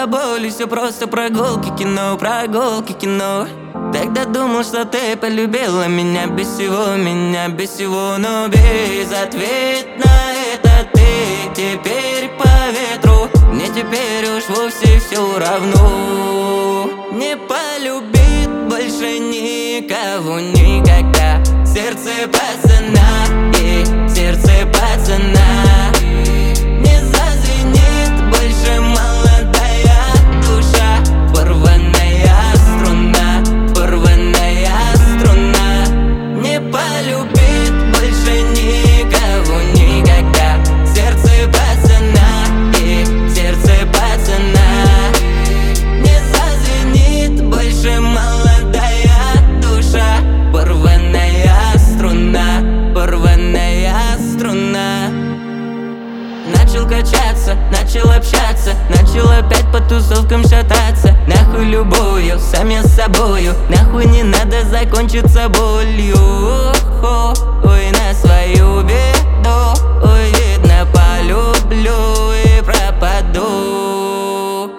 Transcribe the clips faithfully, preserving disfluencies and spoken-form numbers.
просто боль, и все просто прогулки, кино, прогулки, кино. Тогда думал, что ты полюбила меня без всего, меня без всего, но безответно это ты. Теперь по ветру, мне теперь уж вовсе все равно. Не полюбит больше никого никогда. Сердце пацана, и сердце пацана. Не зазвенит больше молодая душа. Порванная струна, порванная струна. Не полюбит больше никого никогда. Сердце пацана, и сердце пацана. Не зазвенит больше молодая душа. Порванная струна, порванная струна. Начал качаться, начал общаться, начал опять по тусовкам шататься. Нахуй любую, сам я с собою. Нахуй не надо закончиться болью. Ой, на свою беду. Ой, видно, полюблю и пропаду.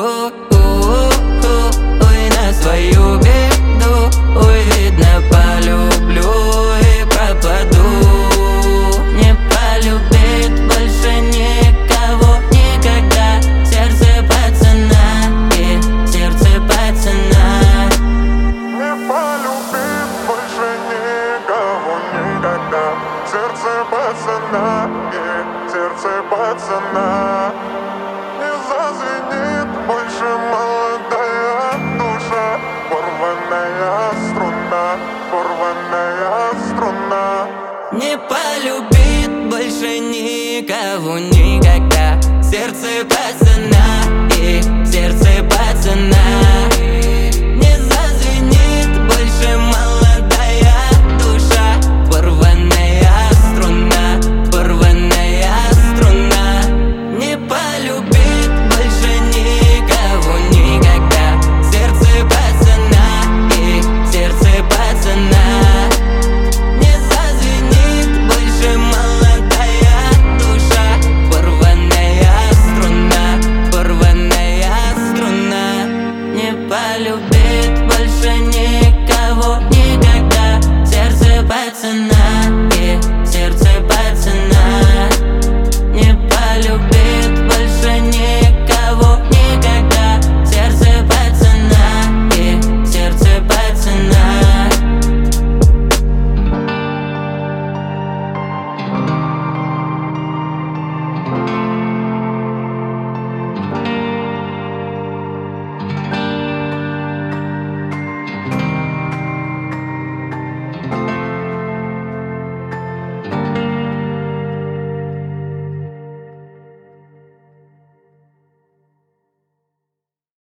Ой, на свою беду. Ой, видно, полюблю и пропаду. Не полюбит больше никого никогда. Сердце пацана, и сердце пацана. Не полюбит больше никого никогда. Сердце пацана, и сердце пацана. Не зазвенит больше молодая душа. Порванная струна, порванная струна. Не полюбит больше никого никогда.